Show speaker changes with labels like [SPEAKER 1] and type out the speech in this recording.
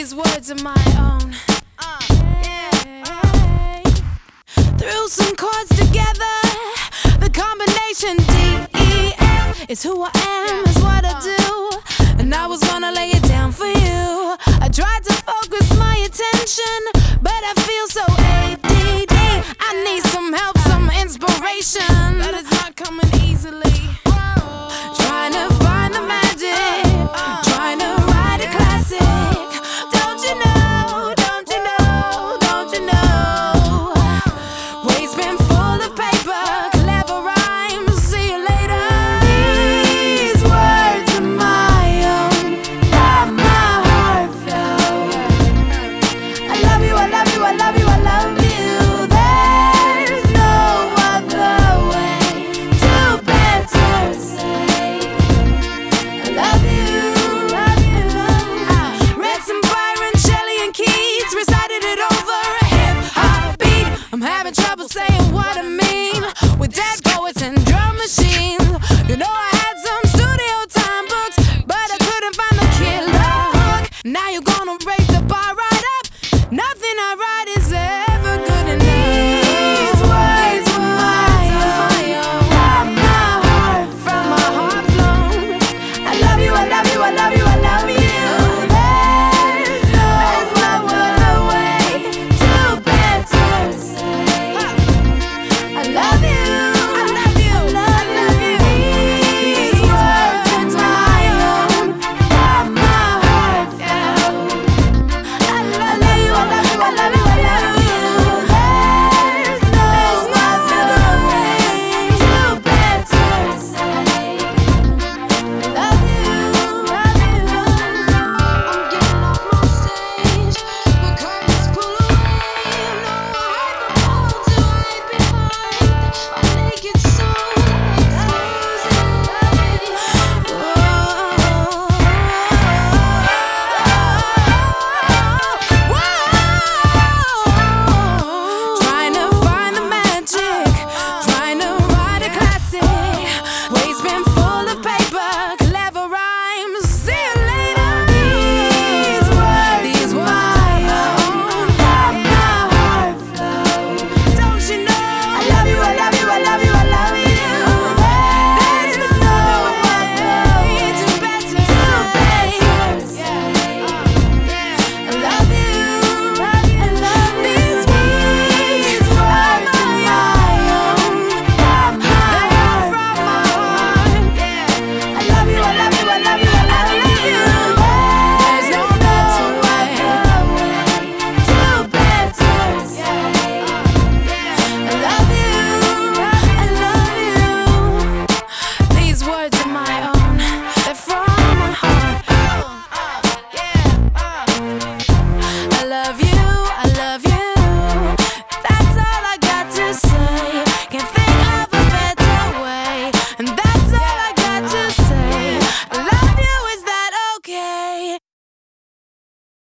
[SPEAKER 1] these words of my own. Threw some chords together. The combination D-E-F is who I am, is what I do. And I was gonna lay it down for you. I tried to focus my attention, but I feel so ADD. I need some help, some inspiration, but it's not coming easily. Trying to find the magic, trying to write a classic. Don't you know, don't you know, don't you know? Waste's been full of paper, clever rhymes, see you later. These words are my own, from my heart flow. I love you, I love you, I love you, I love you. There's no other way to better say I love you, love you. I read some Byron, Shelley, and Keats, recited it over a hip-hop beat. I'm having trouble saying what I mean with dead poets and drum machines. You know